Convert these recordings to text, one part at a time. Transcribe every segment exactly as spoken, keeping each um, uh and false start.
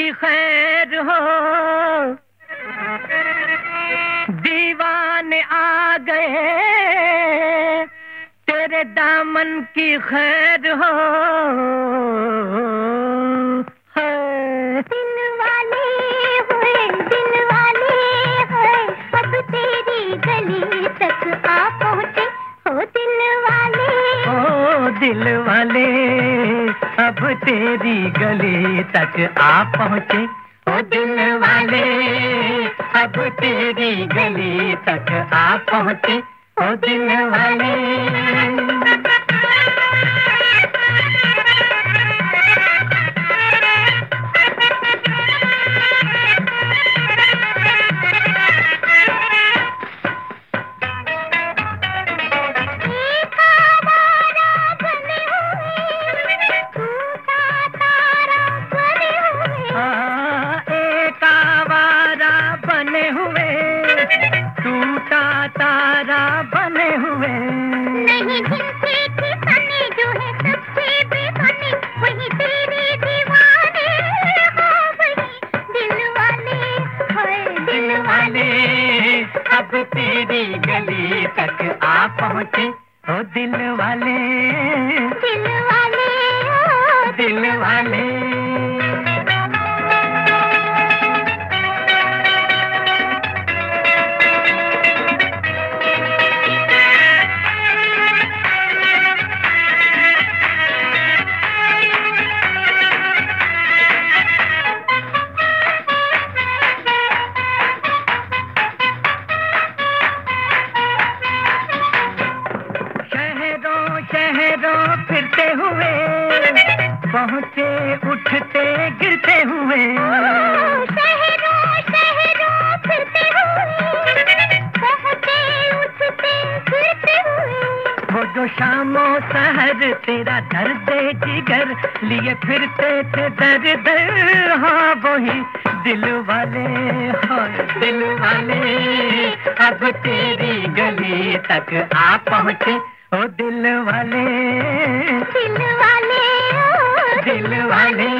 की खैर हो, दीवाने आ गए तेरे दामन की खैर हो। दिल वाले हुए, दिल वाले हुए, अब तेरी गली तक आ पहुँचे हो दिल वाले। ओ दिल वाले अब तेरी गली तक आ पहुँचे, ओ दिल वाले अब तेरी गली तक आ पहुँचे, ओ दिल वाले। टूटा तारा बने हुए, नहीं जिनसे ठिकाने जो है सबसे बेगाने, वही तेरे दीवाने हो, वही दिल वाले, हाय दिल वाले अब तेरी गली तक आ पहुँचे, ओ दिल वाले, दिल वाले, ओ दिल वाले। शहरों फिरते हुए पहुँचे उठते गिरते हुए, शहरों शहरों फिरते हुए पहुँचे उठते गिरते हुए। वो जो शामों सहर तेरा दर्द जिगर लिए फिरते थे दर दर, हाँ वही दिल वाले, हाँ दिल वाले अब तेरी गली तक आ पहुँचे, ओ दिल वाले, दिल वाले, ओ दिल वाले।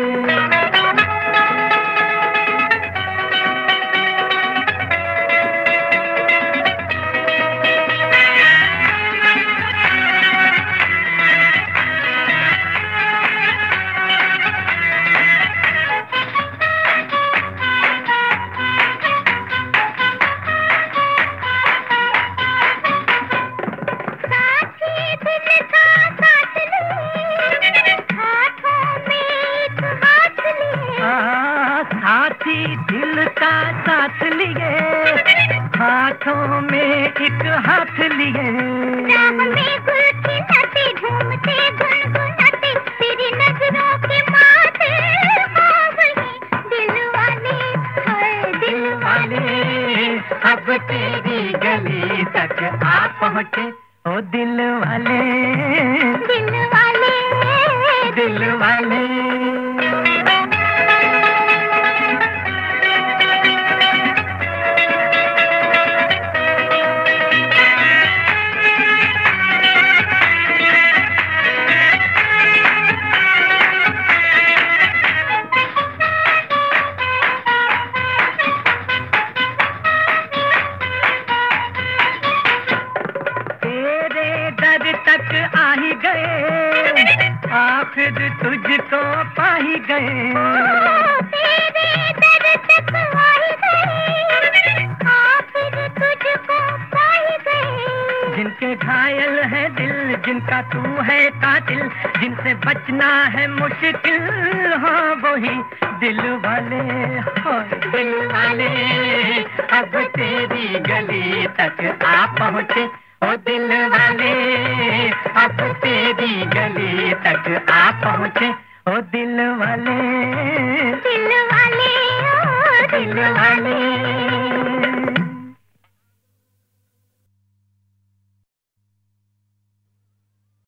साथी दिल का साथ लिए, हाथों में एक हाथ लिए, राह में गुल खिलाते घूमते गुनगुनाते तेरी नजरों के माथे, हाँ वही दिल वाले, हाय दिल वाले अब तेरी गली तक आ पहुँचे, ओ दिल वाले, दिल वाले, दिल वाले। तक आ ही गए, आखिर तुझको पा ही गए, तेरे दर तक आ ही गए, आखिर तुझको पा ही गए। जिनके घायल है दिल, जिनका तू है कातिल, जिनसे बचना है मुश्किल, हाँ वही दिल वाले, हाँ दिल वाले अब तेरी गली तक आ पहुँचे, ओ दिल वाले अब तेरी गली तक आ पहुँचे, ओ दिल वाले, दिल वाले, ओ दिल वाले।